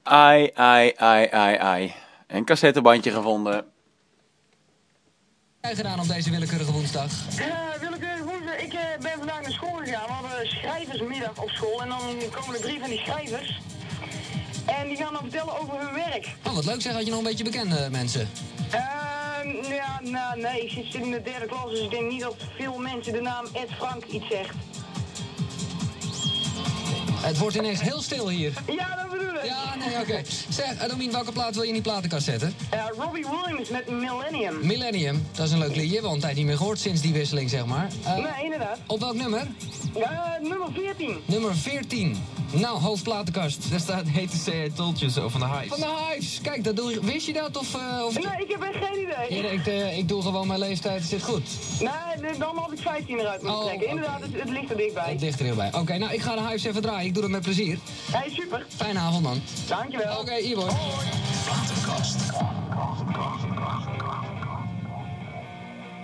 Ai, ai, ai, ai, ai. Een cassettebandje gevonden. Wat heb jij gedaan op deze willekeurige woensdag? Willekeurige woensdag. Ik ben vandaag naar school gegaan. We hadden schrijversmiddag op school. En dan komen er 3 van die schrijvers. En die gaan dan vertellen over hun werk. Oh, wat leuk zeg. Had je nog een beetje bekende mensen? Nee. Ik zit in de 3e klas, dus ik denk niet dat veel mensen de naam Ed Frank iets zegt. Het wordt ineens heel stil hier. Ja, dat bedoel ik. Ja, nee, oké. Zeg, Domien, welke plaat wil je in die platenkast zetten? Robbie Williams met Millennium. Millennium, dat is een leuk liedje. We hebben al een tijd niet meer gehoord sinds die wisseling, zeg maar. Nee, inderdaad. Op welk nummer? Nummer 14. Nummer 14. Nou, hoofdplatenkast. Daar staat Hate to Say I Told You zo van de Hives. Van de Hives. Kijk, wist je dat of... Nee, ik heb echt geen idee. Ja, ik doe gewoon mijn leeftijd. Zit goed. Nee, dan had ik 15 eruit moeten trekken. Inderdaad, okay. het ligt er dichtbij. Het ligt er heel bij. Oké, nou, ik ga de Hives even draaien. Ik doe dat met plezier. Hey, super. Fijne avond, man. Dankjewel. Oké, Ivo. Platenkast.